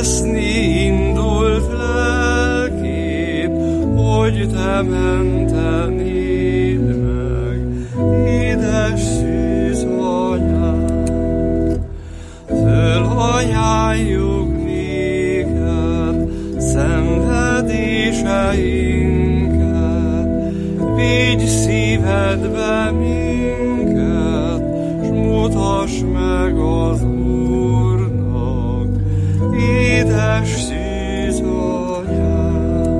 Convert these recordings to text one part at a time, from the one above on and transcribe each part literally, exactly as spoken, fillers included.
veszni indult lelkét, hogy te mentenéd meg, édes szűz anyám. Fölajánljuk néked szenvedéseinket, vigy szívedbe minket, s mutass meg az Úrnak, édes szűz anyám.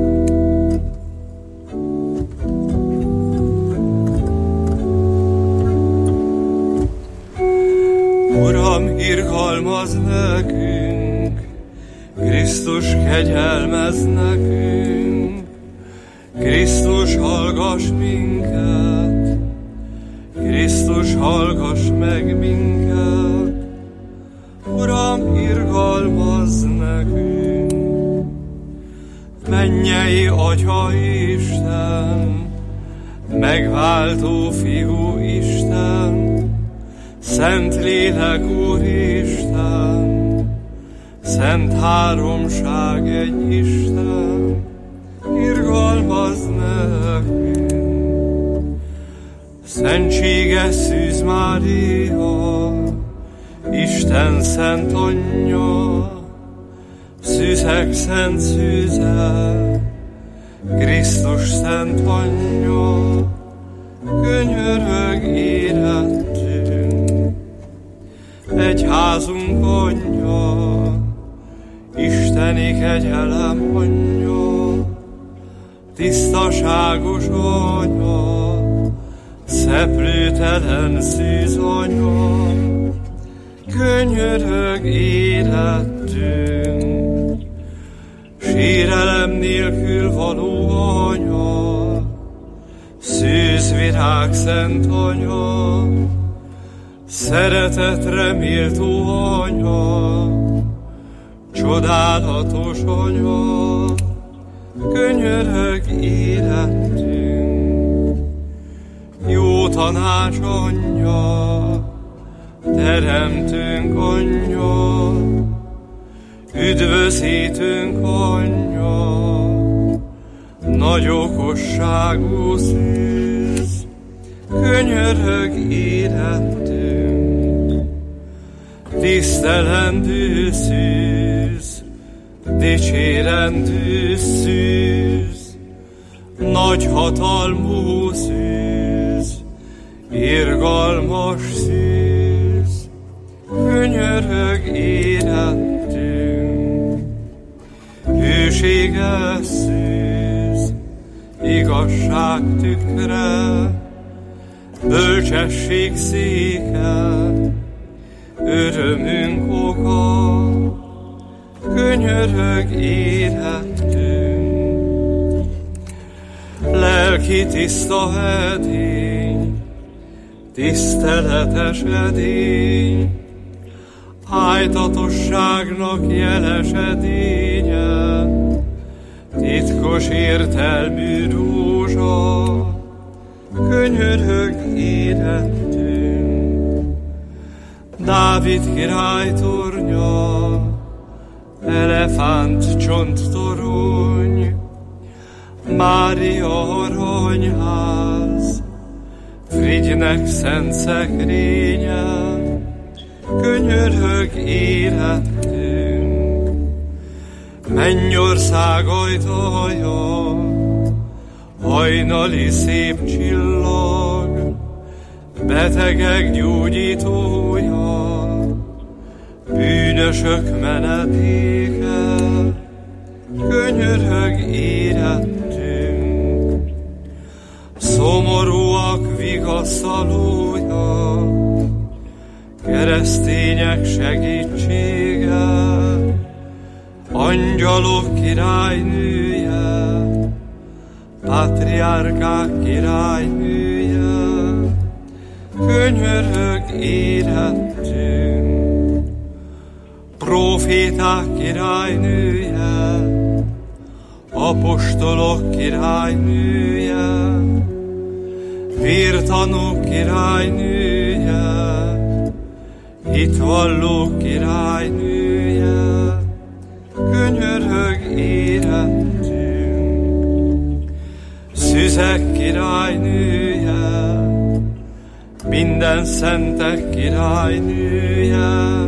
Uram, irgalmazz nekünk, Krisztus kegyelmez nekünk, Krisztus hallgass minket, Krisztus hallgass meg minket, Uram, irgalmazz nekünk. Mennyei Atya Isten, megváltó Fiú Isten, Szent Lélek Úristen, Szent Háromság egy Isten, irgalmazz nekünk. Szentséges Szűz Mária, Isten szent anyja, szűzek szent szűze, Krisztus szent anyja, könyörög érettünk. Egyházunk anyja, Isteni kegyelem anyja, tisztaságos anya, szeplőtelen szűz anya, könyörög érettünk. Sérelem nélkül való anya, szűzvirág szent anya, szeretetre méltó anya, csodálatos anya, könyörög érettünk. Jó tanács anyja, teremtőnk anyja, üdvözítőnk anyja, nagy okosságú szűz, könyörög érettünk. Tisztelendő szűz, dicsérendő szűz, nagy hatalmú szűz, irgalmas szűz, könyörög érettünk. Hűséges szűz, igazság tükre, bölcsesség széke, örömünk oka, könyörög érettünk. Lelki tiszta edény, tiszteletes edény, ájtatosságnak jeles edénye, titkos értelmű rózsa, könyörög érettünk. Dávid király tornya, elefánt csonttorony, Mária aranyház, Frigynek szent szekrénye, könyörög érettünk. Mennyország ajtaja, hajnali szép csillag, betegek gyógyítója, bűnösök menedéke, könyörög érettünk. Szomorúak vigasztalója, keresztények segítsége, angyalok királynője, pátriárkák királynője, könyörög érettünk. Proféták királynője, apostolok királynője, vértanúk királynője, hitvallók királynője, tüzek királynője, minden szentek királynője,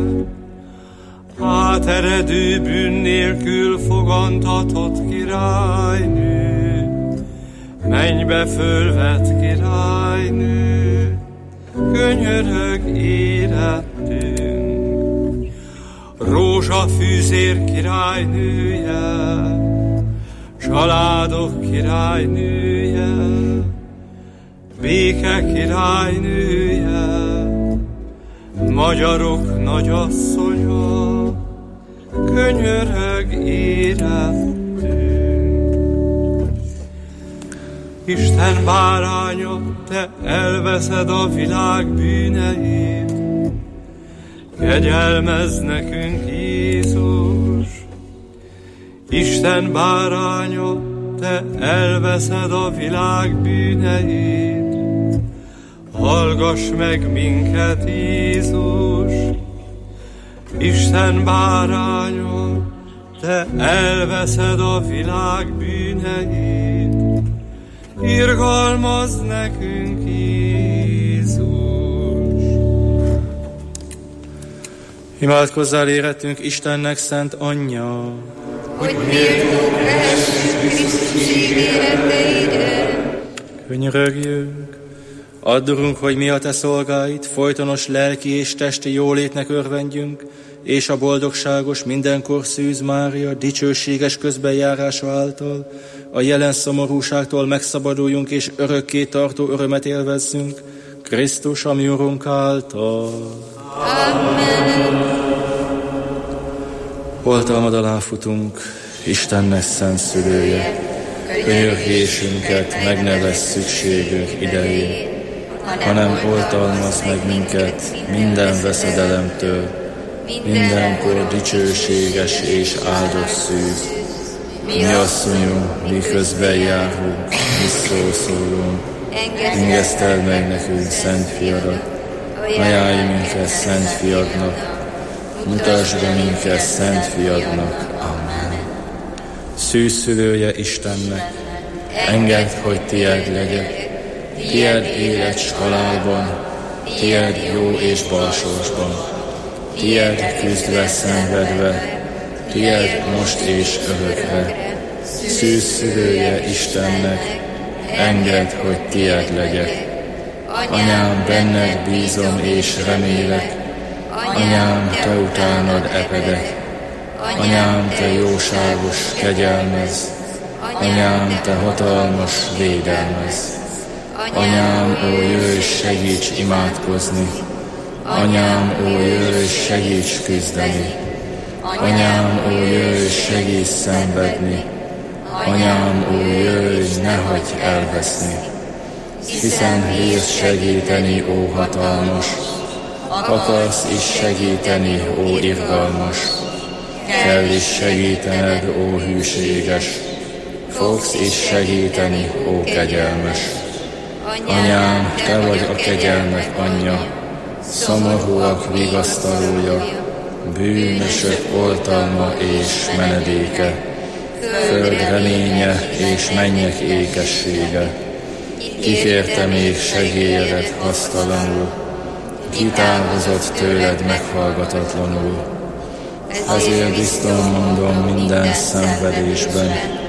áteredő bűn nélkül fogantatott királynő, mennybe fölvett királynő, könyörög érettünk. Rózsafűzér királynője, családok királynője, béke királynője, magyarok nagyasszonya, könyörög érettünk. Isten báránya, te elveszed a világ bűneit, kegyelmezz nekünk, Jézus. Isten báránya, te elveszed a világ bűneit, hallgass meg minket, Jézus. Isten báránya, te elveszed a világ bűneit, irgalmazz nekünk, Jézus. Imádkozzál érettünk Istennek szent anyja, hogy méltók lehessünk Krisztus ígéreteidre. Könyörögjünk. Add, Urunk, hogy mi a te szolgáid, folytonos lelki és testi jólétnek örvendjünk, és a boldogságos, mindenkor Szűz Mária dicsőséges közbenjárása által a jelen szomorúságtól megszabaduljunk, és örökké tartó örömet élvezzünk, Krisztus, ami Urunk által. Amen. Oltalmad alá futunk, Istennek szent szülője, könyörgésünket meg ne vesz szükségünk idején, hanem oltalmaz meg minket minden veszedelemtől, mindenkor dicsőséges és áldott Szűz. Mi asszonyunk, mi közben járunk, mi szószólunk, engeszteld meg nekünk szent fiadat, ajánlj minket szent fiadnak, mutasd be minket szent fiadnak. Amen. Szűz szülője Istennek, engedd, hogy tied legyek, tied élet s halálban, tied jó és balsorsban, tied küzdve szenvedve, tied most és örökre. Szűz szülője Istennek, engedd, hogy tied legyek. Anyám, benned bízom és remélek, anyám, te utánad epedek, anyám, te jóságos kegyelmez, anyám, te hatalmas védelmez. Anyám, ó, jöjj, segíts imádkozni, anyám, ó, jöjj, segíts küzdeni, anyám, ó, jöjj, segíts szenvedni, anyám, ó, jöjj, ne hagyj elveszni, hiszen bírsz segíteni, ó hatalmas, akarsz is segíteni, ó irgalmas, kell is segítened, ó hűséges, fogsz is segíteni, ó kegyelmes. Anyám, te vagy a kegyelmek anyja, szomorúak vigasztalója, bűnösök oltalma és menedéke, föld reménye és mennyek ékessége. Kikérte még segélyedet hasztalanul, kitávozott tőled meghallgatatlanul. Azért bizton mondom minden szenvedésben,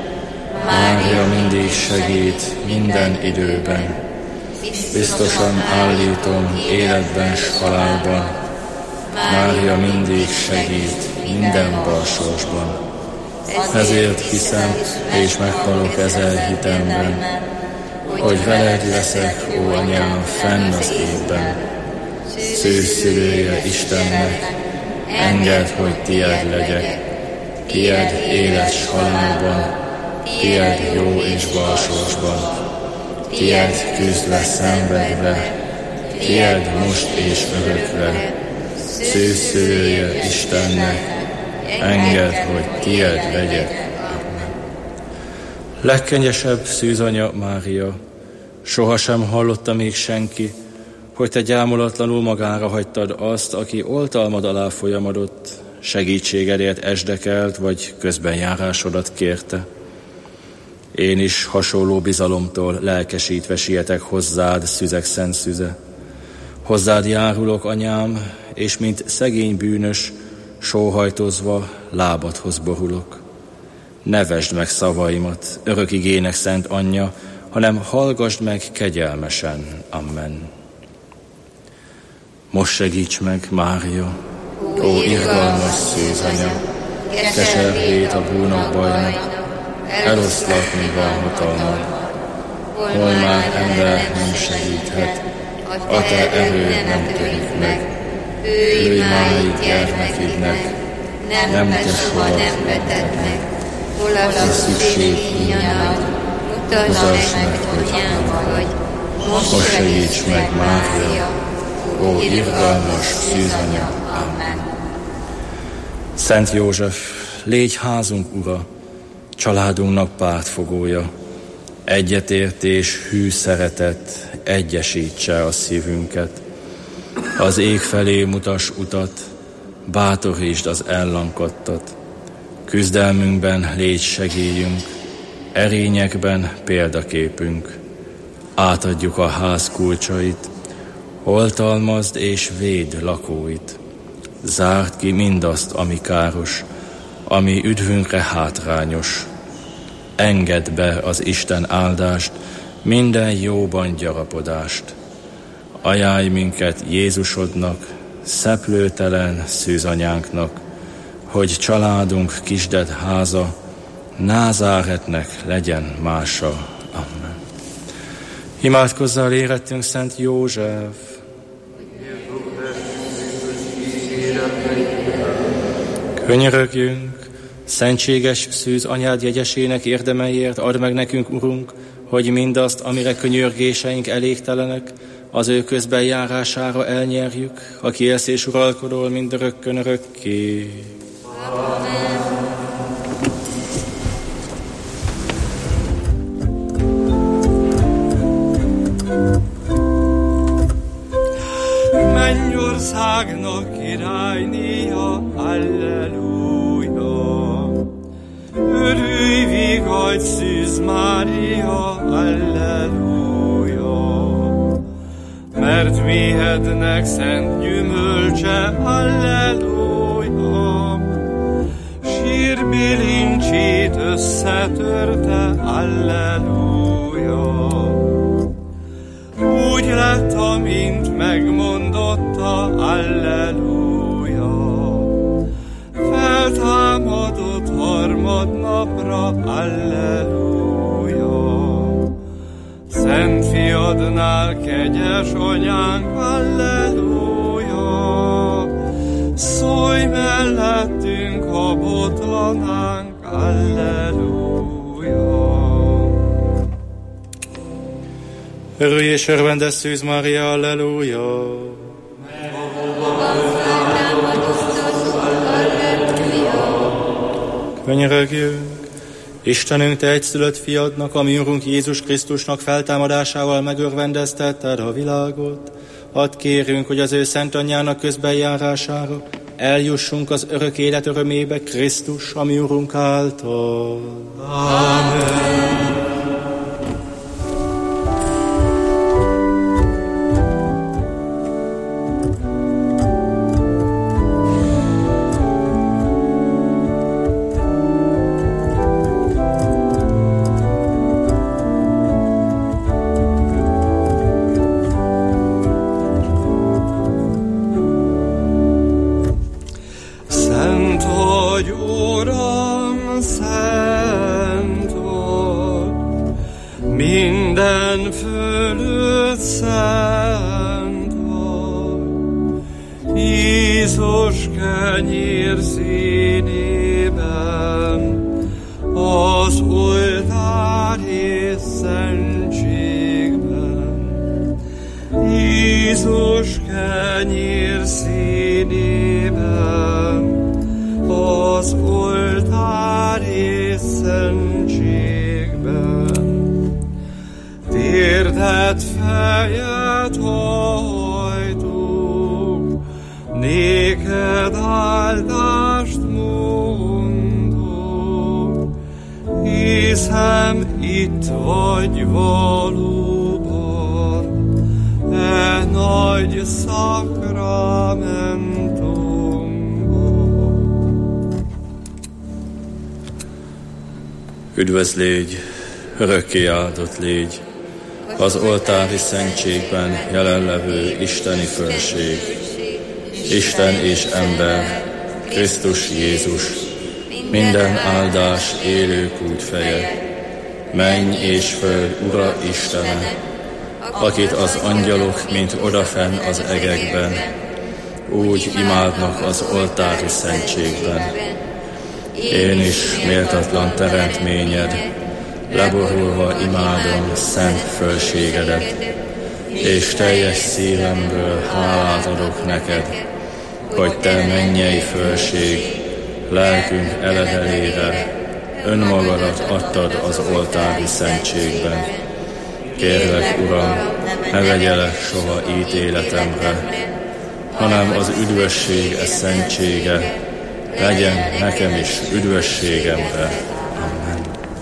Mária mindig segít minden időben. Biztosan állítom életben s halálban, Mária mindig segít minden balsorsban. Ezért hiszem, és meghalok ezer hitemben, hogy veled leszek, ó anyám, fenn az évben. Szűz szülője Istennek, engedd, hogy tied legyek, tied élet s halálban, tied jó és balsorsban, tied küzdve szenvedve, tied most és örökre. Szűz szülője Istennek, engedd, hogy tied legyek. Amen. Legkegyesebb szűzanya Mária, sohasem hallotta még senki, hogy te gyámulatlanul magára hagytad azt, aki oltalmad alá folyamodott, segítségedért esdekelt, vagy közbenjárásodat kérte. Én is hasonló bizalomtól lelkesítve sietek hozzád, szüzek szent szüze. Hozzád járulok, anyám, és mint szegény bűnös, sóhajtozva lábadhoz borulok. Ne vesd meg szavaimat, örök igének szent anyja, hanem hallgasd meg kegyelmesen. Amen. Most segíts meg, Mária, ó irgalmas szűzanya, keservét a búnok bajnak, eloszlatni van hatalmat, hol már ember nem segíthet, a te erőd nem törik meg. Őj máig gyermekidnek, nem te soha nem veted meg. Hol a szükség híjánad, mutasd meg, hogy anyánk vagy. Most segíts meg, Mária, ó irgalmas szűzanya. Amen. Szent József, légy házunk ura, családunknak pártfogója, egyetértés, hű szeretet egyesítse a szívünket. Az ég felé mutas utat, bátorítsd az ellankodtat. Küzdelmünkben légy segélyünk, erényekben példaképünk. Átadjuk a ház kulcsait, oltalmazd és védd lakóit. Zárd ki mindazt, ami káros, ami üdvünkre hátrányos. Engedd be az Isten áldást, minden jóban gyarapodást. Ajánlj minket Jézusodnak, szeplőtelen szűzanyánknak, hogy családunk kisded háza Názáretnek legyen mása. Amen. Imádkozzál érettünk Szent József! Könyörögjünk, szentséges szűz anyád jegyesének érdemeiért add meg nekünk, Urunk, hogy mindazt, amire könyörgéseink elégtelenek, az ő közbenjárására elnyerjük, aki élsz és uralkodol mindörökkön örökké. Mennyországnak királynéja, alleluja. Örülj, vigaj, Szűz Mária, alleluja. Mert méhednek szent gyümölcse, alleluja. Sírbilincsét összetörte, alleluja. Úgy lett, amint megmondotta, alleluja. Feltámadott harmadnapra, alleluja. Szent fiadnál kegyes anyánk, alleluja. Szólj mellettünk, ha botlanánk, alleluja. Örülj és örvendes Szűz Mária, alleluja! Könyörögjünk! Istenünk, te egyszülött fiadnak, a mi Urunk Jézus Krisztusnak feltámadásával megörvendeztetted a világot. Hadd kérünk, hogy az ő szent anyjának közbenjárására eljussunk az örök élet örömébe Krisztus, a mi Urunk által. Amen. hiszem, itt vagy valóban, e nagy szakramentumban. Üdvözl légy, örökké áldott légy, az oltári szentségben jelenlevő isteni fölség, Isten és ember, Krisztus Jézus, minden áldás élők útfeje, menny és föld Ura Istene, akit az angyalok, mint odafenn az egekben, úgy imádnak az oltári szentségben. Én is méltatlan teremtményed, leborulva imádom szent fölségedet, és teljes szívemből hálát adok neked, hogy te mennyei fölség, lelkünk eledelére önmagadat adtad az oltári szentségben. Kérlek, Uram, ne vegyelek soha ítéletemre, hanem az üdvösség e szentsége legyen nekem is üdvösségemre. Amen.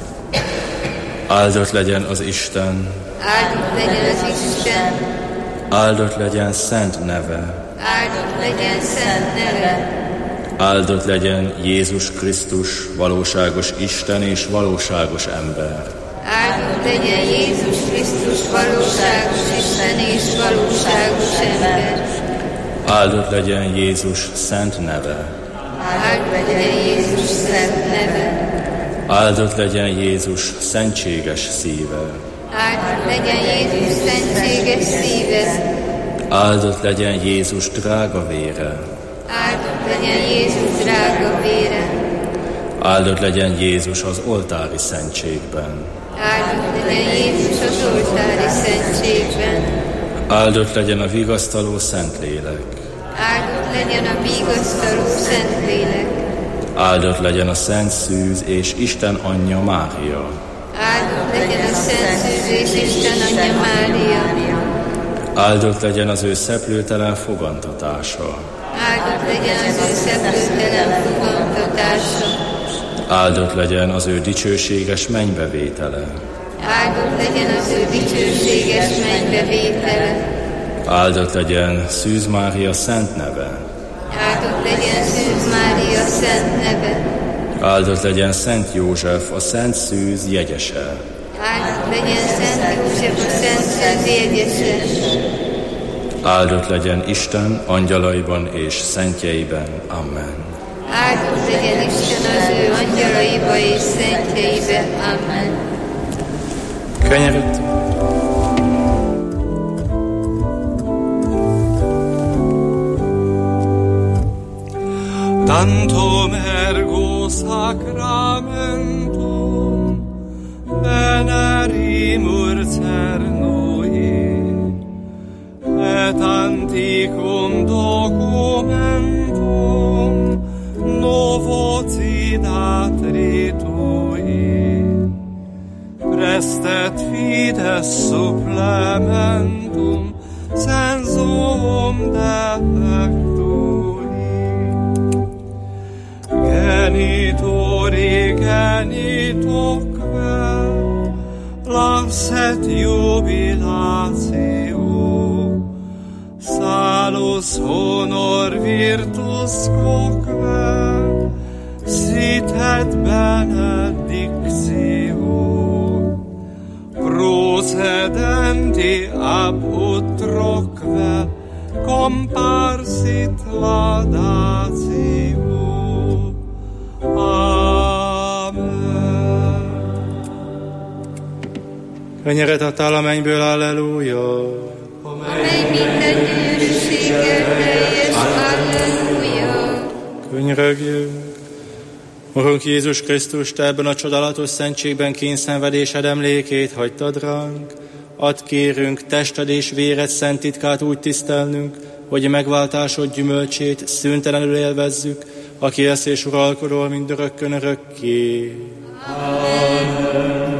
Áldott legyen az Isten, Áldott legyen az Isten, áldott legyen szent neve, áldott legyen szent neve, áldott legyen Jézus Krisztus, valóságos Isten és valóságos ember. áldott legyen Jézus Krisztus, valóságos Isten és valóságos ember. Áldott legyen Jézus szent neve, Áldott legyen Jézus szent neve, áldott legyen Jézus szentséges szíve, áldott legyen Jézus szentséges szíve, áldott legyen Jézus drága vére, áldott legyen Jézus drága vére, áldott legyen Jézus az oltári szentségben, áldott legyen Jézus az oltári szentségben, áldott legyen a vigasztaló Szentlélek, áldott legyen a vigasztaló Szentlélek, áldott legyen a Szent Szűz és Isten anyja Mária, áldott legyen a Szent Szűz és Isten anyja Mária, áldott legyen az ő szeplőtelen fogantatása, áldott legyen az ő szeplőtelen fogantatása, áldott legyen az ő dicsőséges mennybevétele, áldott legyen az ő dicsőséges mennybevétele, áldott legyen Szűz Mária szent neve, áldott legyen Szűz Mária szent neve, áldott legyen Szent József a Szent Szűz jegyese, áldott legyen Szent József a Szent Szűz jegyese, áldott legyen Isten angyalaiban és szentjeiben. Amen. áldott legyen Isten az ő angyalaiba és szentjeibe. Amen. Könyörült. Tantum ergo sacramentum venerimur cernui, et anticum documentum novo cidat ritui, prestet fides supplementum sensum defectui. Genitori genitoque, lasset jubilatio, salus honor virtus quoque, sit et benedictio, procedenti ab utroque, comparsit laudatio. Amen. Kenyeret adtál a mennyből, alleluja. Amely minden gyűrűséggel teljes, alleluja. Könyörögjünk. Urunk Jézus Krisztus, te ebben a csodálatos szentségben kényszenvedésed emlékét hagytad ránk. Add kérünk, tested és véred szent titkát úgy tisztelnünk, hogy megváltásod gyümölcsét szüntelenül élvezzük, aki élsz és uralkodol mindörökkön örökké. Amen.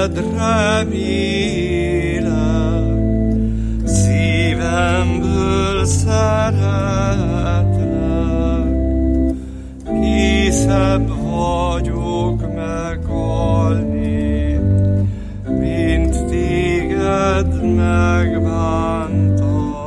téged remélek, szívemből szeretlek, készebb vagyok meghalni, mint téged megbántani.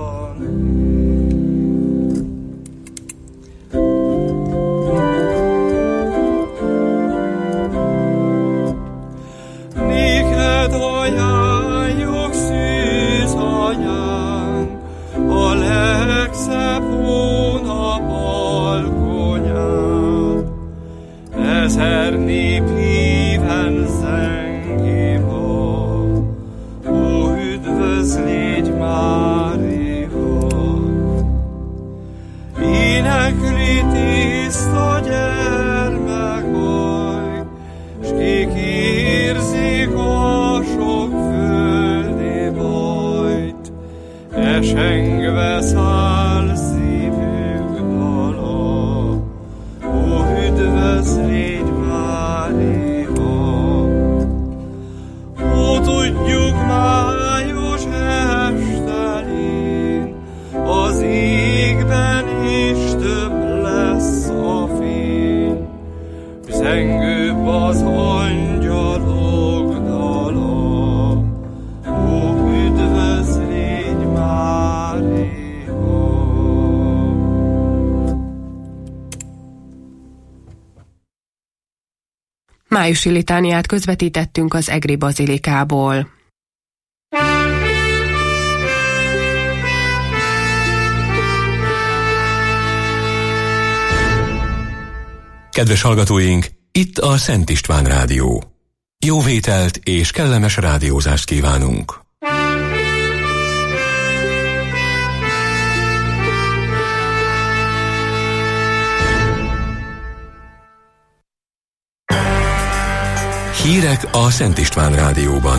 Néked ajánljuk szűz anyánk, a legszebb hónap alkonyát. Ezer nép híven zengi ma, ó, üdvözl légy Mária. Énekli tiszta gyermekaj, s kik érzik a sok földi bajt, esengve száll szívük dala, ó, üdvözl légy Mária. Ó, tudjuk május estelén, az égben is több lesz a fény, zengőbb az angyalok dala, ó, üdvözl légy Mária. Májusi litániát közvetítettünk az egri bazilikából. Kedves hallgatóink, itt a Szent István Rádió. Jó vételt és kellemes rádiózást kívánunk! Hírek a Szent István Rádióban.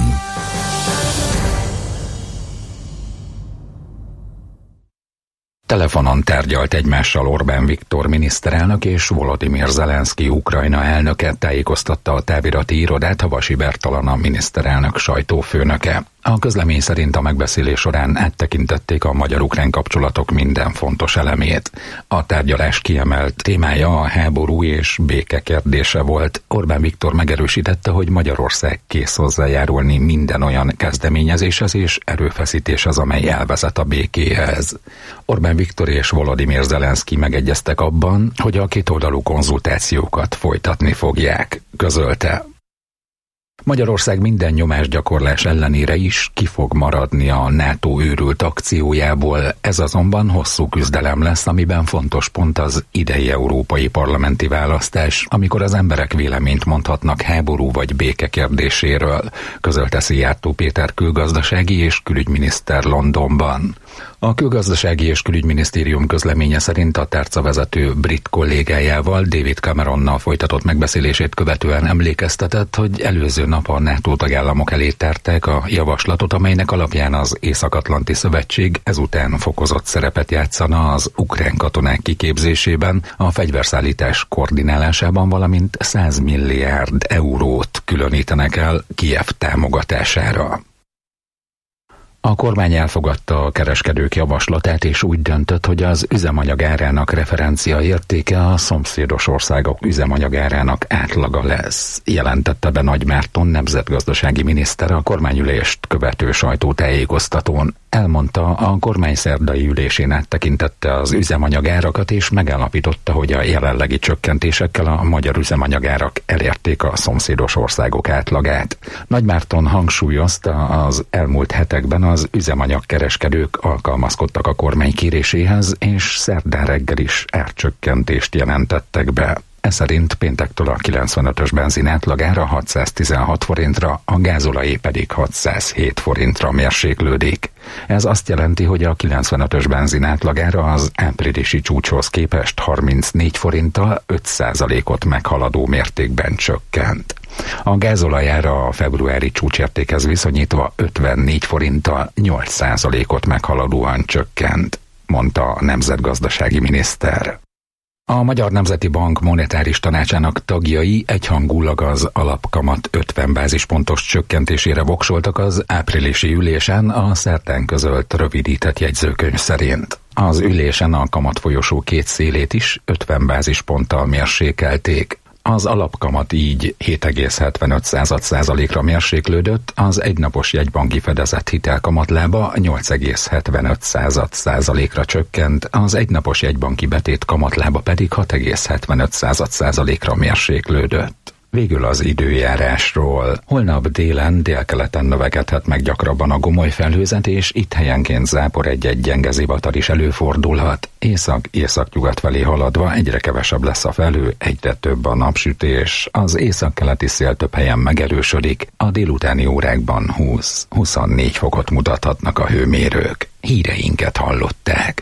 Telefonon tárgyalt egymással Orbán Viktor miniszterelnök és Volodymyr Zelenszky Ukrajna elnöke, tájékoztatta a távirati irodát Havasi Bertalan, miniszterelnök sajtófőnöke. A közlemény szerint a megbeszélés során áttekintették a magyar-ukrán kapcsolatok minden fontos elemét. A tárgyalás kiemelt témája a háború és béke kérdése volt. Orbán Viktor megerősítette, hogy Magyarország kész hozzájárulni minden olyan kezdeményezéshez és erőfeszítéshez, amely elvezet a békéhez. Orbán Viktor és Volodymyr Zelenszky megegyeztek abban, hogy a kétoldalú konzultációkat folytatni fogják, közölte. Magyarország minden nyomásgyakorlás ellenére is ki fog maradni a NATO őrült akciójából, ez azonban hosszú küzdelem lesz, amiben fontos pont az idei európai parlamenti választás, amikor az emberek véleményt mondhatnak háború vagy béke kérdéséről, közölte Szijjártó Péter külgazdasági és külügyminiszter Londonban. A külgazdasági és külügyminisztérium közleménye szerint a tárcavezető brit kollégájával, David Cameronnal folytatott megbeszélését követően emlékeztetett, hogy előző nap a NATO tagállamok elé tárták a javaslatot, amelynek alapján az Észak-Atlanti Szövetség ezután fokozott szerepet játszana az ukrán katonák kiképzésében, a fegyverszállítás koordinálásában, valamint száz milliárd eurót különítenek el Kijev támogatására. A kormány elfogadta a kereskedők javaslatát, és úgy döntött, hogy az üzemanyag árának referencia értéke a szomszédos országok üzemanyagárának átlaga lesz, jelentette be Nagy Márton nemzetgazdasági miniszter a kormányülést követő sajtótájékoztatón. Elmondta, a kormány szerdai ülésén áttekintette az üzemanyagárakat, és megállapította, hogy a jelenlegi csökkentésekkel a magyar üzemanyagárak elérték a szomszédos országok átlagát. Nagy Márton hangsúlyozta, az elmúlt hetekben az üzemanyagkereskedők alkalmazkodtak a kormány kéréséhez, és szerdán reggel is árcsökkentést jelentettek be. Ez szerint péntektől a kilencvenötös benzin átlagára hatszáztizenhat forintra, a gázolajé pedig hatszázhét forintra mérséklődik. Ez azt jelenti, hogy a kilencvenötös benzin átlagára az áprilisi csúcshoz képest harmincnégy forinttal öt százalékot meghaladó mértékben csökkent. A gázolajára a februári csúcsértékhez viszonyítva ötvennégy forinttal nyolc százalékot meghaladóan csökkent, mondta a nemzetgazdasági miniszter. A Magyar Nemzeti Bank monetáris tanácsának tagjai egyhangulag az alapkamat ötven bázispontos csökkentésére voksoltak az áprilisi ülésen a szerdán közölt rövidített jegyzőkönyv szerint. Az ülésen a kamatfolyosó két szélét is ötven bázisponttal mérsékelték. Az alapkamat így hét egész hetvenöt százalékra mérséklődött, az egynapos jegybanki fedezett hitelkamatlába nyolc egész hetvenöt százalékra csökkent, az egynapos jegybanki betét kamatlába pedig hat egész hetvenöt százalékra mérséklődött. Végül az időjárásról. Holnap délen délkeleten növekedhet meg gyakrabban a gomoly felhőzet, és itt helyenként zápor egy-egy gyenge zivatar is előfordulhat. Észak-északnyugat felé haladva egyre kevesebb lesz a felhő, egyre több a napsütés. Az északkeleti szél több helyen megerősödik, a délutáni órákban húsz-huszonnégy fokot mutathatnak a hőmérők. Híreinket hallották.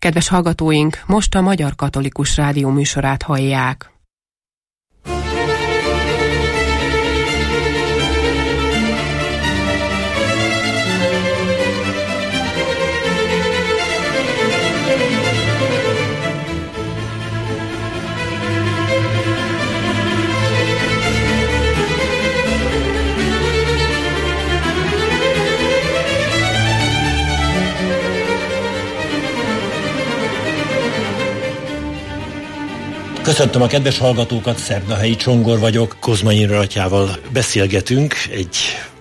Kedves hallgatóink, most a Magyar Katolikus Rádió műsorát hallják. Köszöntöm a kedves hallgatókat, Szerdahelyi Csongor vagyok. Kozma Imre atyával beszélgetünk egy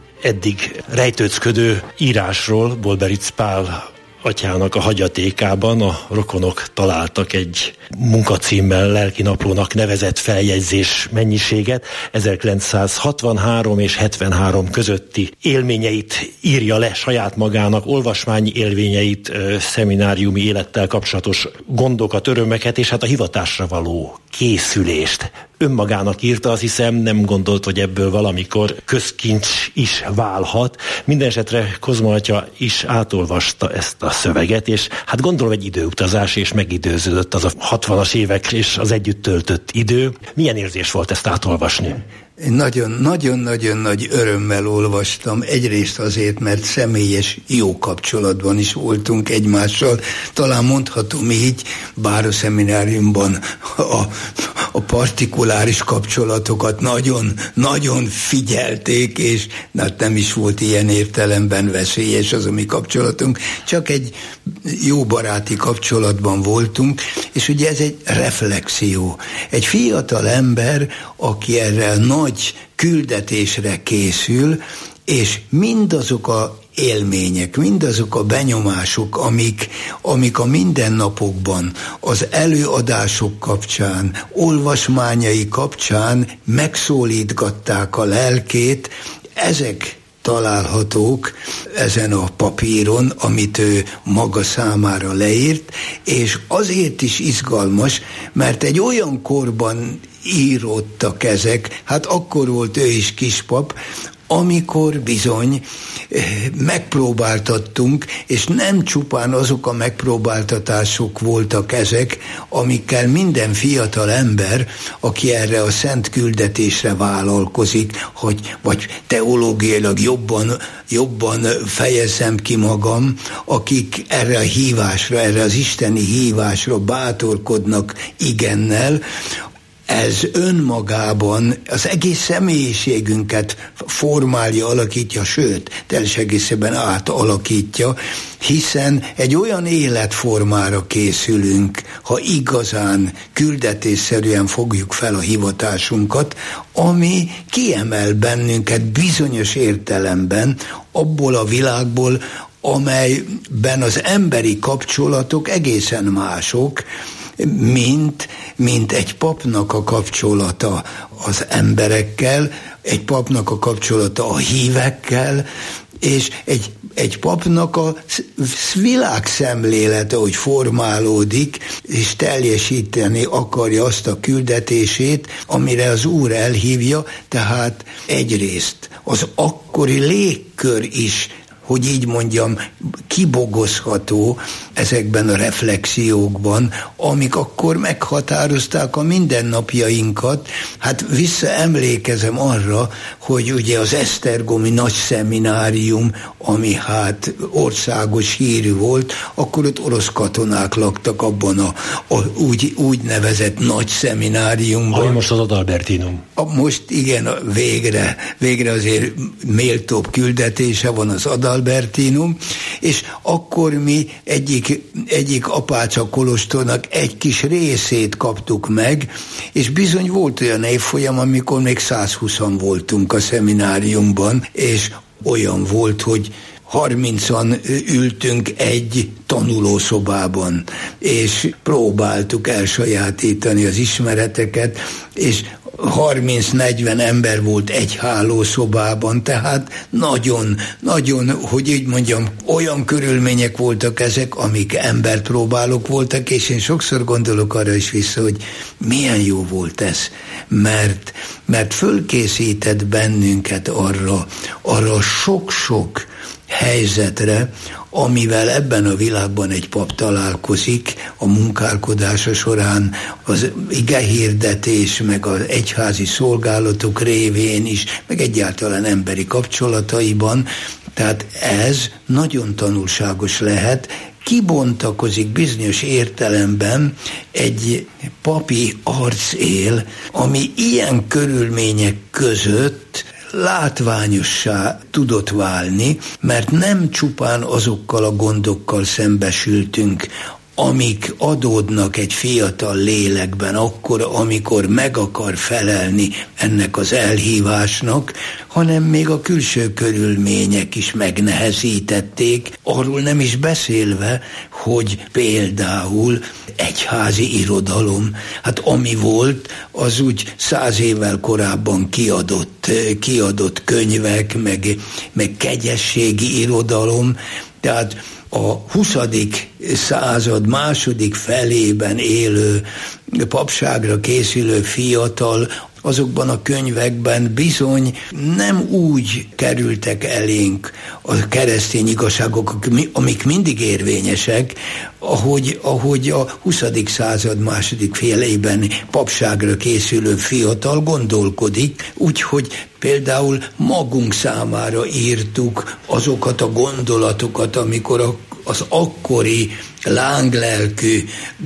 eddig rejtőzködő írásról. Bolberic Pál atyának a hagyatékában a rokonok találtak egy munkacímmel lelki naplónak nevezett feljegyzés mennyiséget. ezerkilencszázhatvanhárom és hetvenhárom közötti élményeit írja le saját magának, olvasmányi élményeit, szemináriumi élettel kapcsolatos gondokat, örömeket, és hát a hivatásra való készülést önmagának írta, azt hiszem, nem gondolt, hogy ebből valamikor közkincs is válhat. Mindenesetre Kozma atya is átolvasta ezt a szöveget, és hát gondolom egy időutazás, és megidőződött az a hatvanas évek és az együtt töltött idő. Milyen érzés volt ezt átolvasni? Nagyon-nagyon nagy örömmel olvastam, egyrészt azért, mert személyes jó kapcsolatban is voltunk egymással. Talán mondhatom így, bár a szemináriumban a, a partikuláris kapcsolatokat nagyon-nagyon figyelték, és hát nem is volt ilyen értelemben veszélyes az a mi kapcsolatunk, csak egy jó baráti kapcsolatban voltunk, és ugye ez egy reflexió. Egy fiatal ember, aki erre nagy küldetésre készül, és mindazok a élmények, mindazok a benyomások, amik, amik a mindennapokban, az előadások kapcsán, olvasmányai kapcsán megszólítgatták a lelkét, ezek találhatók ezen a papíron, amit ő maga számára leírt, és azért is izgalmas, mert egy olyan korban íródtak ezek, hát akkor volt ő is kispap, amikor bizony megpróbáltattunk, és nem csupán azok a megpróbáltatások voltak ezek, amikkel minden fiatal ember, aki erre a szent küldetésre vállalkozik, hogy vagy teológiailag jobban, jobban fejezzem ki magam, akik erre a hívásra, erre az isteni hívásra bátorkodnak igennel, ez önmagában az egész személyiségünket formálja, alakítja, sőt, teljes egészében átalakítja, hiszen egy olyan életformára készülünk, ha igazán küldetésszerűen fogjuk fel a hivatásunkat, ami kiemel bennünket bizonyos értelemben abból a világból, amelyben az emberi kapcsolatok egészen mások, mint, mint egy papnak a kapcsolata az emberekkel, egy papnak a kapcsolata a hívekkel, és egy, egy papnak a világszemlélete, hogy formálódik, és teljesíteni akarja azt a küldetését, amire az Úr elhívja, tehát egyrészt az akkori légkör is, hogy így mondjam, kibogozható ezekben a reflexiókban, amik akkor meghatározták a mindennapjainkat. Hát visszaemlékezem arra, hogy ugye az esztergomi nagy szeminárium, ami hát országos hírű volt, akkor ott orosz katonák laktak abban a, a úgy, úgy nevezett nagy szemináriumban. Ami most az Adalbertinum. A, most igen, végre, végre azért méltóbb küldetése van az Adalbertinum, és akkor mi egyik, egyik apácsa kolostornak egy kis részét kaptuk meg, és bizony volt olyan évfolyam, amikor még százhúszan voltunk a szemináriumban, és olyan volt, hogy harmincan ültünk egy tanulószobában, és próbáltuk elsajátítani az ismereteket, és harminc-negyven ember volt egy hálószobában, tehát nagyon, nagyon, hogy így mondjam, olyan körülmények voltak ezek, amik emberpróbálók voltak, és én sokszor gondolok arra is vissza, hogy milyen jó volt ez, mert, mert fölkészített bennünket arra, arra sok-sok helyzetre, amivel ebben a világban egy pap találkozik a munkálkodása során, az igehirdetés, meg az egyházi szolgálatok révén is, meg egyáltalán emberi kapcsolataiban. Tehát ez nagyon tanulságos lehet, kibontakozik bizonyos értelemben egy papi arcél, ami ilyen körülmények között látványossá tudott válni, mert nem csupán azokkal a gondokkal szembesültünk, amik adódnak egy fiatal lélekben akkor, amikor meg akar felelni ennek az elhívásnak, hanem még a külső körülmények is megnehezítették, arról nem is beszélve, hogy például egyházi irodalom, hát ami volt, az úgy száz évvel korábban kiadott, kiadott könyvek, meg, meg kegyességi irodalom, tehát a huszadik század második felében élő, papságra készülő fiatal azokban a könyvekben bizony nem úgy kerültek elénk a keresztény igazságok, amik mindig érvényesek, ahogy, ahogy a huszadik század második felében papságra készülő fiatal gondolkodik, úgyhogy például magunk számára írtuk azokat a gondolatokat, amikor a az akkori lánglelkű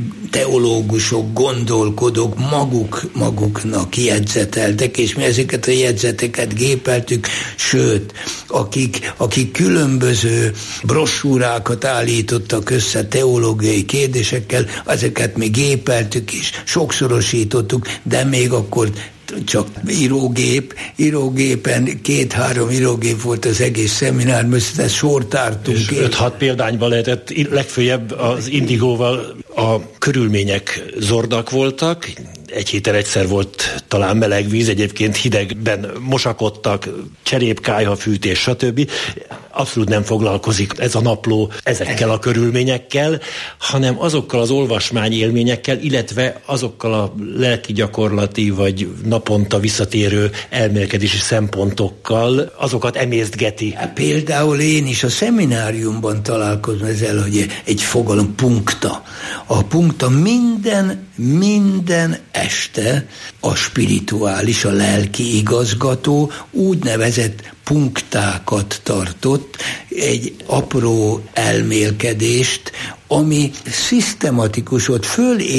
teológusok, gondolkodók maguk maguknak jegyzeteltek, és mi ezeket a jegyzeteket gépeltük, sőt, akik, akik különböző brossúrákat állítottak össze teológiai kérdésekkel, ezeket mi gépeltük és sokszorosítottuk, de még akkor csak írógép, írógépen két-három írógép volt az egész szeminárium, ezt sortártunk. És öt-hat példányban lehetett, legfőjebb az Indigóval a körülmények zordak voltak, egy héten egyszer volt talán meleg víz, egyébként hidegben mosakodtak, cserépkályha, fűtés, stb. Abszolút nem foglalkozik ez a napló ezekkel a körülményekkel, hanem azokkal az olvasmány élményekkel, illetve azokkal a lelki gyakorlati vagy naponta visszatérő elmélkedési szempontokkal, azokat emésztgeti. Például én is a szemináriumban találkozom ezzel, hogy egy fogalom punkta. A punkta minden, minden este a spirituális, a lelki igazgató úgynevezett punktákat tartott, egy apró elmélkedést, ami szisztematikus volt,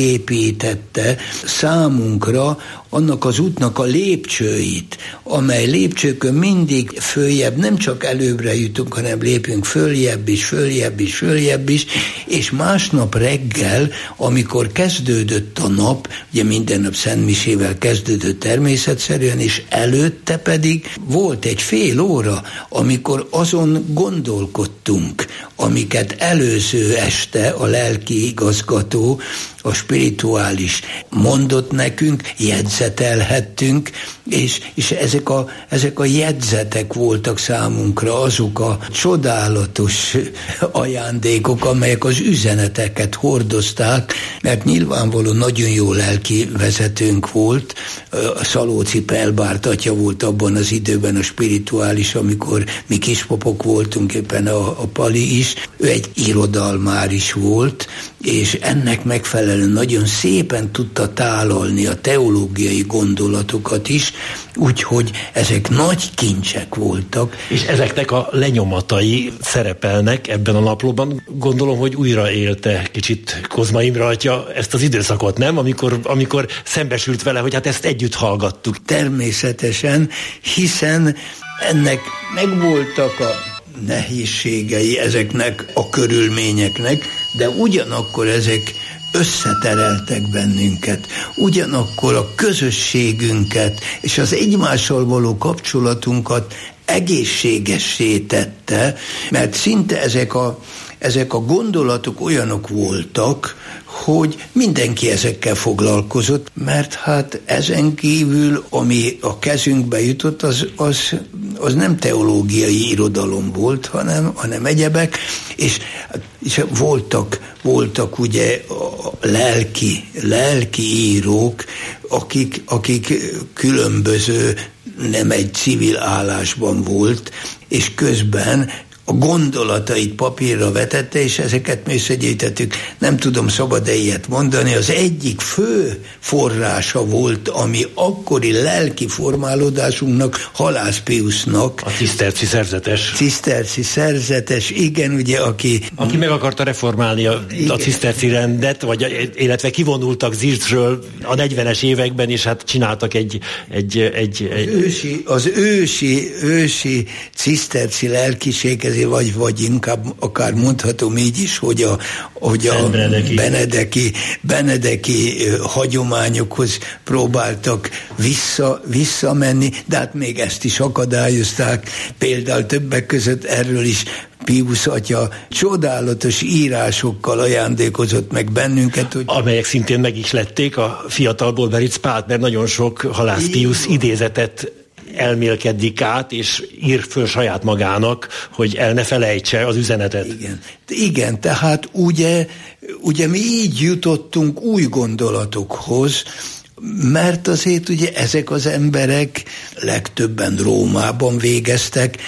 fölépítette számunkra annak az útnak a lépcsőit, amely lépcsőkön mindig följebb, nem csak előbbre jutunk, hanem lépünk följebb is, följebb is, följebb is, és másnap reggel, amikor kezdődött a nap, ugye minden nap szentmisével kezdődött természetszerűen, és előtte pedig volt egy fél óra, amikor azon gondolkodtunk, amiket előző este a lelki igazgató, a spirituális mondott nekünk, jegyzetelhettünk, és, és ezek, a, ezek a jegyzetek voltak számunkra azok a csodálatos ajándékok, amelyek az üzeneteket hordozták, mert nyilvánvalóan nagyon jó lelki vezetőnk volt, a Szalóci Pelbárt atya volt abban az időben a spirituális, amikor mi kispapok voltunk, éppen a, a Pali is, ő egy irodalmár is volt, és ennek megfelelően nagyon szépen tudta tálalni a teológiai gondolatokat is, úgyhogy ezek nagy kincsek voltak. És ezeknek a lenyomatai szerepelnek ebben a naplóban. Gondolom, hogy újra élte kicsit Kozma Imre atya ezt az időszakot, nem? Amikor, amikor szembesült vele, hogy hát ezt együtt hallgattuk. Természetesen, hiszen ennek megvoltak a nehézségei ezeknek a körülményeknek, de ugyanakkor ezek összetereltek bennünket, ugyanakkor a közösségünket és az egymással való kapcsolatunkat egészségessé tette, mert szinte ezek a, ezek a gondolatok olyanok voltak, hogy mindenki ezekkel foglalkozott, mert hát ezen kívül, ami a kezünkbe jutott, az, az, az nem teológiai irodalom volt, hanem, hanem egyebek, és, és voltak, voltak ugye a lelki, lelki írók, akik, akik különböző, nem egy civil állásban volt, és közben a gondolatait papírra vetette, és ezeket mi összegyűjtettük. Nem tudom, szabad-e ilyet mondani. Az egyik fő forrása volt, ami akkori lelki formálódásunknak, Halász Piusznak. A ciszterci szerzetes. Ciszterci szerzetes, igen, ugye, aki... Aki meg akarta reformálni a, a ciszterci rendet, vagy, illetve kivonultak Zircről a negyvenes években, és hát csináltak egy... egy, egy, egy... Az ősi, az ősi, ősi ciszterci lelkiség, vagy, vagy inkább akár mondhatom így is, hogy a, hogy a benedeki, benedeki hagyományokhoz próbáltak vissza, visszamenni, de hát még ezt is akadályozták. Például többek között erről is Piusz atya csodálatos írásokkal ajándékozott meg bennünket. Hogy... amelyek szintén meg is lették a fiatal Bolberic Pált, mert nagyon sok Halász Piusz idézetet elmélkedik át, és ír föl saját magának, hogy el ne felejtse az üzenetet. Igen, Igen tehát ugye, ugye mi így jutottunk új gondolatokhoz, mert azért ugye ezek az emberek legtöbben Rómában végeztek,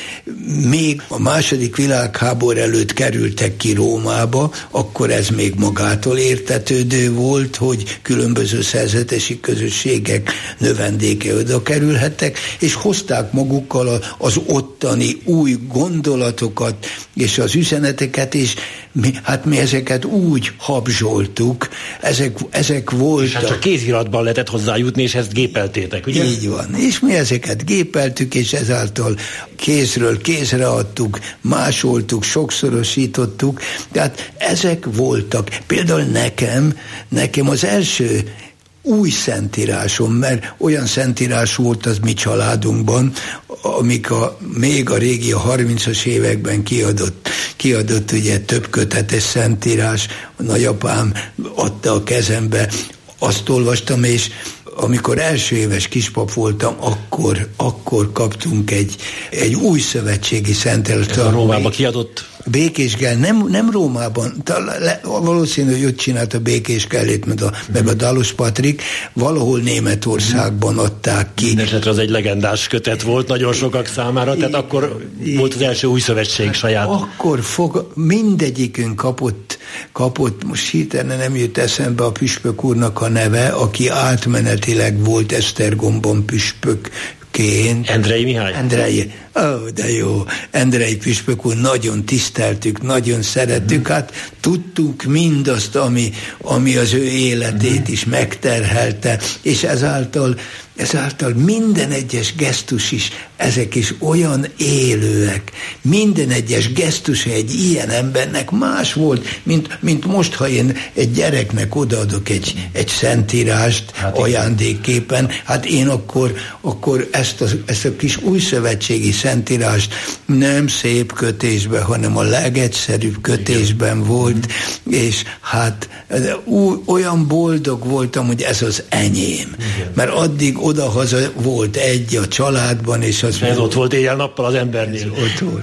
még a második világháború előtt kerültek ki Rómába, akkor ez még magától értetődő volt, hogy különböző szerzetesi közösségek növendéke oda kerülhettek, és hozták magukkal az ottani új gondolatokat és az üzeneteket, és mi, hát mi ezeket úgy habzsoltuk, ezek, ezek voltak. És hát csak kéziratban lehetett hozzájutni, és ezt gépeltétek, ugye? Így van. És mi ezeket gépeltük, és ezáltal kézről kézre adtuk, másoltuk, sokszorosítottuk. Tehát ezek voltak. Például nekem, nekem az első új szentírásom, mert olyan szentírás volt az mi családunkban, amik a, még a régi, a harmincas években kiadott, kiadott ugye több kötetes szentírás, a nagyapám adta a kezembe, azt olvastam, és amikor első éves kispap voltam, akkor, akkor kaptunk egy, egy új szövetségi szentírást. A Rómában kiadott? Békés Gell, nem, nem Rómában, le, valószínű, hogy ott csinálta Békés Gellét, meg a, meg a Dalos Patrik, valahol Németországban adták ki. Mindenesetre az egy legendás kötet volt nagyon sokak számára, tehát akkor I, volt az első új szövetség saját. Akkor fog, mindegyikünk kapott, kapott, most hirtelen nem jut eszembe a püspök úrnak a neve, aki átmenetileg volt Esztergomban püspök, Ként. Endrei Mihály? Endrei, ó, oh, de jó. Endrei püspök úr, nagyon tiszteltük, nagyon szerettük, mm. hát tudtuk mindazt, ami, ami az ő életét mm. is megterhelte, és ezáltal, ezáltal minden egyes gesztus is, ezek is olyan élőek, minden egyes gesztus egy ilyen embernek más volt, mint, mint most, ha én egy gyereknek odaadok egy, egy szentírást hát ajándékképpen, hát én akkor, akkor ezt, a, ezt a kis újszövetségi szentírást nem szép kötésben, hanem a legegyszerűbb kötésben volt, és hát új, olyan boldog voltam, hogy ez az enyém. Igen. Mert addig odahaza volt egy a családban, és az ez ott volt éjjel-nappal az embernél. Ott volt.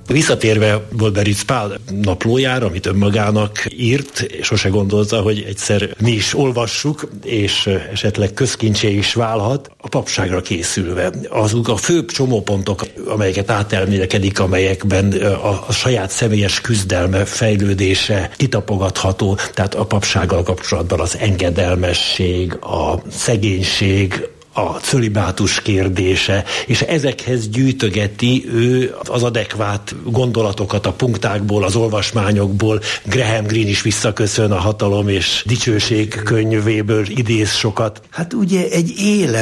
Visszatérve Bolberitz Pál naplójára, amit önmagának írt, sose gondolta, hogy egyszer mi is olvassuk, és esetleg közkincsé is válhat, a papságra készülve. Azok a főbb csomópontok, amelyeket átelmélkedik, amelyekben a, a saját személyes küzdelme, fejlődése kitapogatható, tehát a papsággal kapcsolatban az engedelmesség, a szegénység, a cölibátus kérdése, és ezekhez gyűjtögeti ő az adekvát gondolatokat a punktákból, az olvasmányokból. Graham Greene is visszaköszön a Hatalom és Dicsőség könyvéből, idéz sokat. Hát ugye egy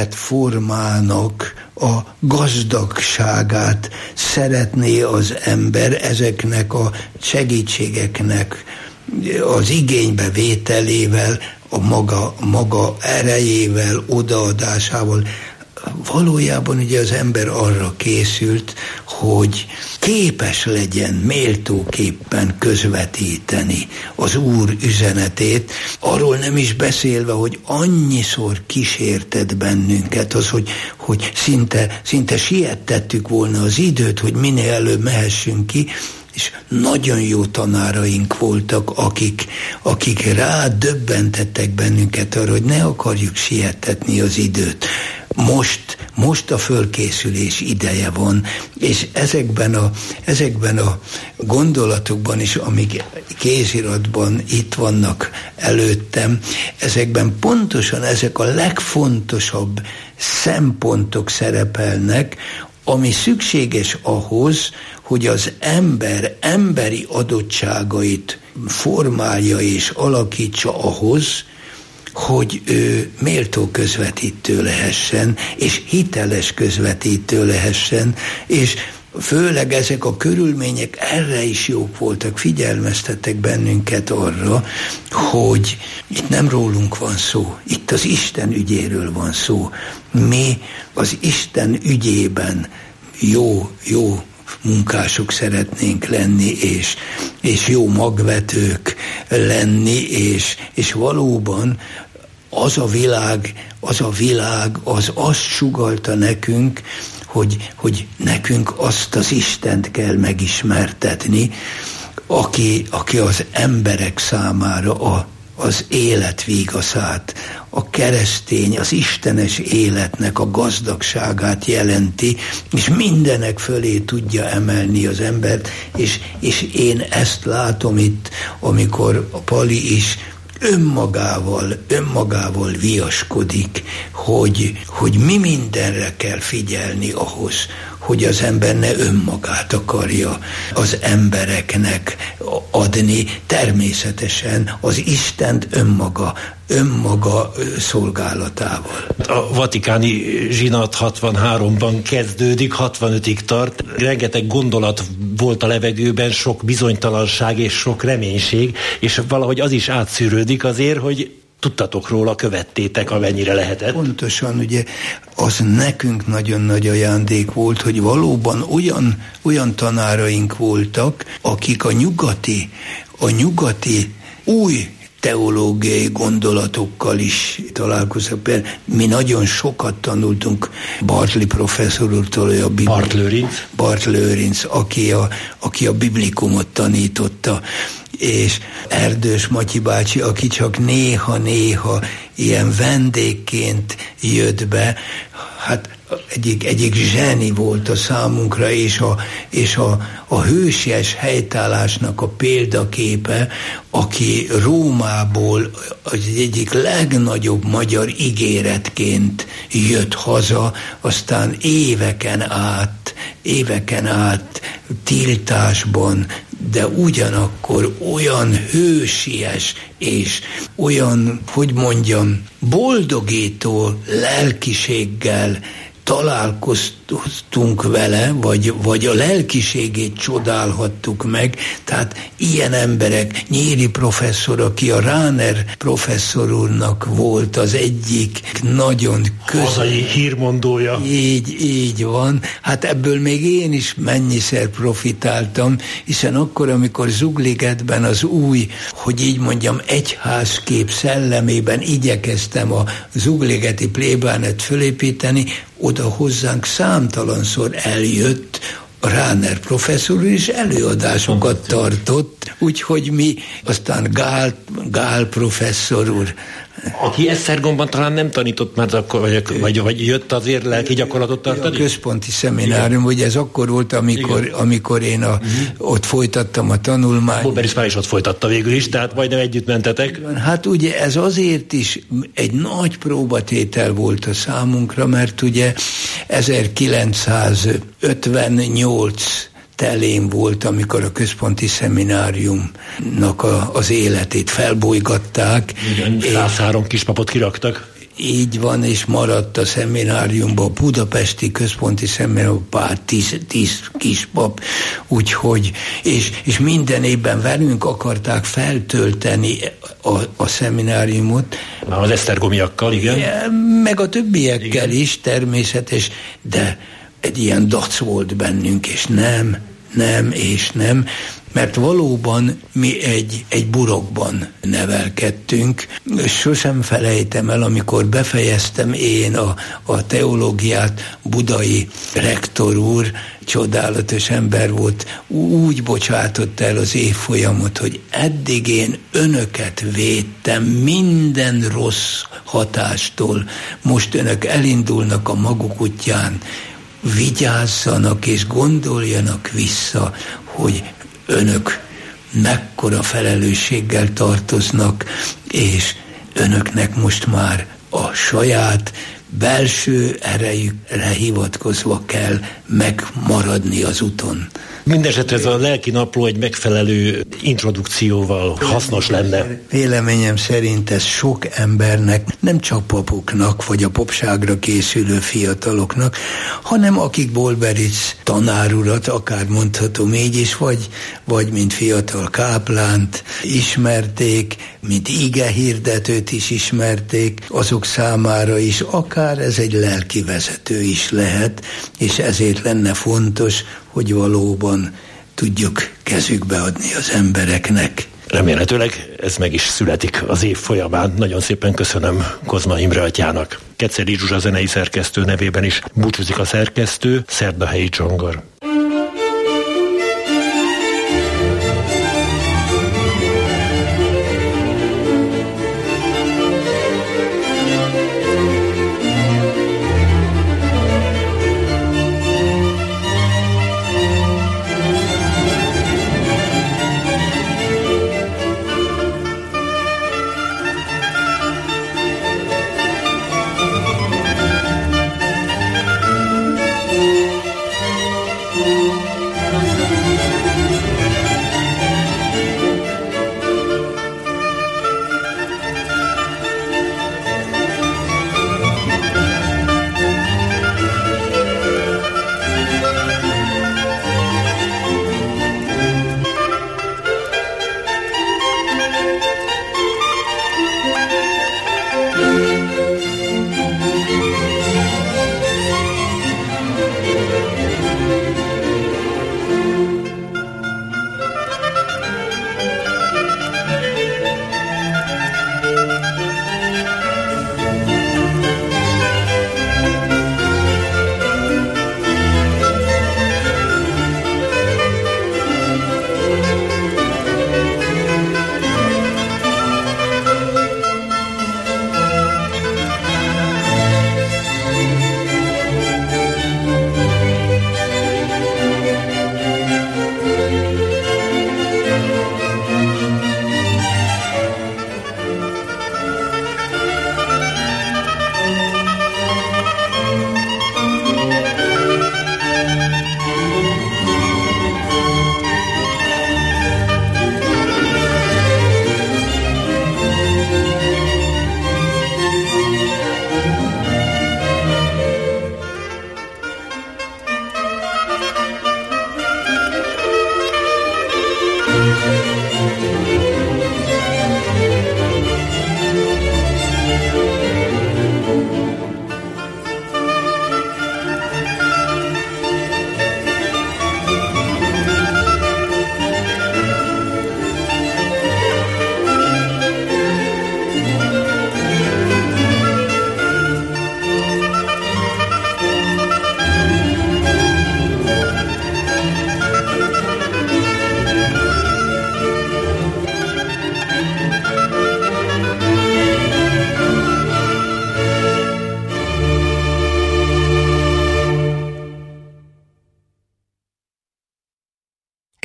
életformának a gazdagságát szeretné az ember ezeknek a segítségeknek az igénybe vételével, a maga, maga erejével, odaadásával. Valójában ugye az ember arra készült, hogy képes legyen méltóképpen közvetíteni az Úr üzenetét, arról nem is beszélve, hogy annyiszor kísértett bennünket az, hogy, hogy szinte, szinte siettettük volna az időt, hogy minél előbb mehessünk ki, és nagyon jó tanáraink voltak, akik, akik rá döbbentettek bennünket arra, hogy ne akarjuk sietetni az időt. Most, most a fölkészülés ideje van, és ezekben a, ezekben a gondolatokban is, amik kéziratban itt vannak előttem, ezekben pontosan ezek a legfontosabb szempontok szerepelnek, ami szükséges ahhoz, hogy az ember emberi adottságait formálja és alakítsa ahhoz, hogy ő méltó közvetítő lehessen, és hiteles közvetítő lehessen, és főleg ezek a körülmények erre is jók voltak, figyelmeztettek bennünket arra, hogy itt nem rólunk van szó, itt az Isten ügyéről van szó. Mi az Isten ügyében jó, jó munkások szeretnénk lenni, és, és jó magvetők lenni, és, és valóban az a világ, az a világ, az azt sugallta nekünk, hogy, hogy nekünk azt az Istent kell megismertetni, aki, aki az emberek számára a, az élet vigaszát, a keresztény, az istenes életnek a gazdagságát jelenti, és mindenek fölé tudja emelni az embert, és, és én ezt látom itt, amikor a Pali is önmagával, önmagával viaskodik, hogy, hogy mi mindenre kell figyelni ahhoz, hogy az ember ne önmagát akarja az embereknek adni, természetesen az Istent önmaga, önmaga szolgálatával. A vatikáni zsinat hatvanháromban kezdődik, hatvanötig tart. Rengeteg gondolat volt a levegőben, sok bizonytalanság és sok reménység, és valahogy az is átszűrődik azért, hogy tudtatok róla, követtétek, amennyire lehetett. Pontosan, ugye az nekünk nagyon nagy ajándék volt, hogy valóban olyan, olyan tanáraink voltak, akik a nyugati, a nyugati új teológiai gondolatokkal is találkoztak. Mi nagyon sokat tanultunk Bartley professzor úrtól, a Bibli- Bart Lőrinc. Bart Lőrinc, aki a, aki a biblikumot tanította, és Erdős Matyi bácsi, aki csak néha-néha ilyen vendégként jött be, hát egyik, egyik zseni volt a számunkra, és a, és a, a hősies helytállásnak a példaképe, aki Rómából az egyik legnagyobb magyar ígéretként jött haza, aztán éveken át, éveken át tiltásban, de ugyanakkor olyan hősies és olyan, hogy mondjam, boldogító lelkiséggel találkoztunk vele, vagy, vagy a lelkiségét csodálhattuk meg, tehát ilyen emberek, Nyíri professzor, aki a Ráner professzor úrnak volt az egyik nagyon köz... hazai hírmondója. Így, így van. Hát ebből még én is mennyiszer profitáltam, hiszen akkor, amikor Zugligetben az új, hogy így mondjam, egyházkép szellemében igyekeztem a zugligeti plébánet fölépíteni, oda hozzánk számtalanszor eljött a Ráner professzor is előadásokat tartott, úgyhogy mi, aztán Gál, Gál professzor úr, aki Esztergomban talán nem tanított már akkor, vagy, vagy, vagy jött azért lelki gyakorlatot tartani? A központi szeminárium, ugye ez akkor volt, amikor, amikor én a, uh-huh. ott folytattam a tanulmányt. Bolberis Pál is ott folytatta végül is, tehát majdnem együtt mentetek. Hát ugye ez azért is egy nagy próbatétel volt a számunkra, mert ugye ezerkilencszázötvennyolc telén volt, amikor a központi szemináriumnak a, az életét felbolygatták. Igen, százhárom kispapot kiraktak. Így van, és maradt a szemináriumban, a budapesti központi szemináriumban pár tíz, tíz kispap, úgyhogy, és, és minden évben velünk akarták feltölteni a, a szemináriumot. Már az esztergomiakkal, igen. Meg a többiekkel igen. is természetes, de egy ilyen dac volt bennünk, és nem, nem és nem, mert valóban mi egy, egy burokban nevelkedtünk. Sosem felejtem el, amikor befejeztem én a, a teológiát, budai rektor úr, csodálatos ember volt, úgy bocsátott el az évfolyamot, hogy eddig én önöket védtem minden rossz hatástól, most önök elindulnak a maguk útján, vigyázzanak és gondoljanak vissza, hogy önök mekkora felelősséggel tartoznak, és önöknek most már a saját belső erejükre hivatkozva kell megmaradni az úton. Mindenesetre ez a lelki napló egy megfelelő introdukcióval hasznos lenne. Véleményem szerint ez sok embernek, nem csak papoknak, vagy a popságra készülő fiataloknak, hanem akik Bolberic tanárurat, akár mondhatom így is, vagy, vagy mint fiatal káplánt ismerték, mint igehirdetőt is ismerték, azok számára is, akár ez egy lelki vezető is lehet, és ezért lenne fontos, hogy valóban tudjuk kezükbe adni az embereknek. Remélhetőleg ez meg is születik az év folyamán. Nagyon szépen köszönöm Kozma Imre atyának. Keceli Zsuzsa zenei szerkesztő nevében is búcsúzik a szerkesztő, Szerdahelyi Csongor.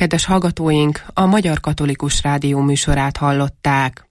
Kedves hallgatóink, a Magyar Katolikus Rádió műsorát hallották.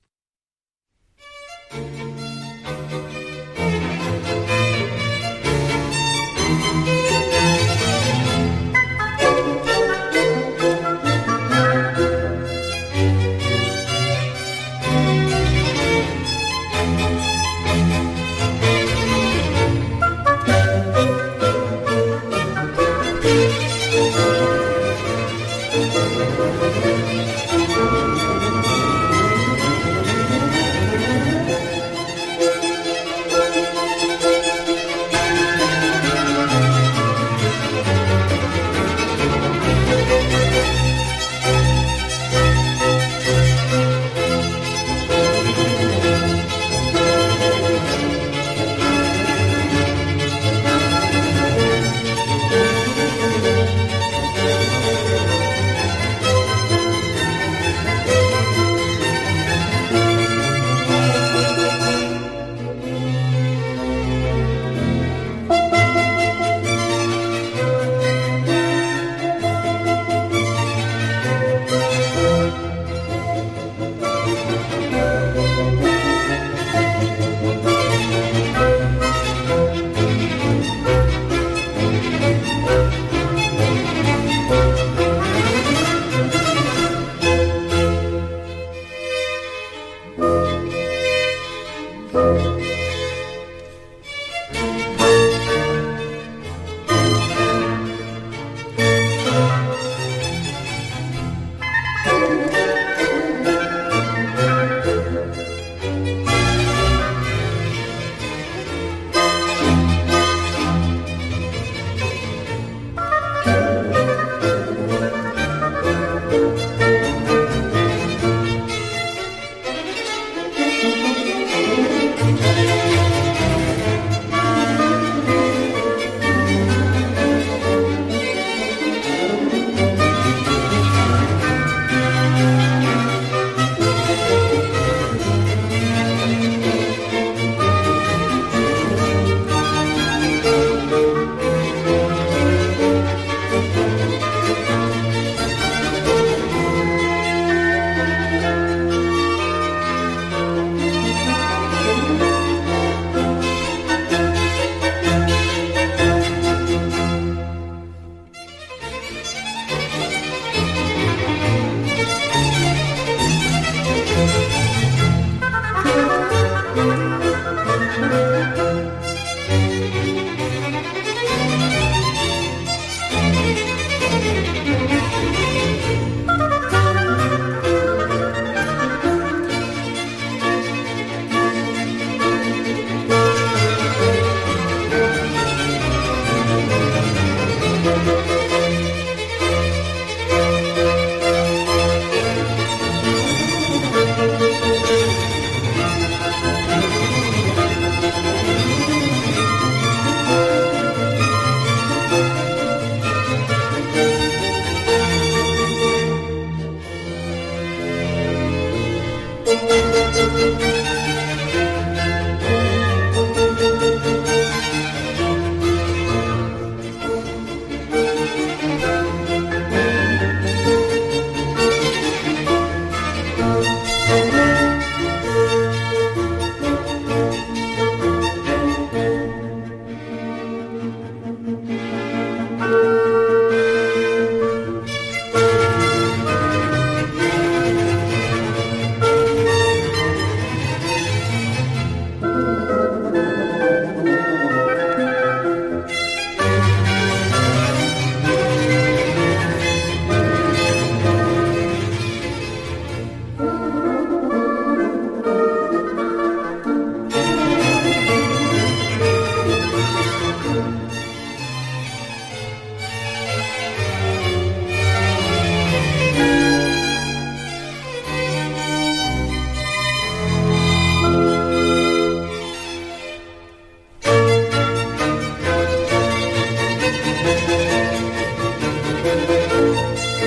Thank you.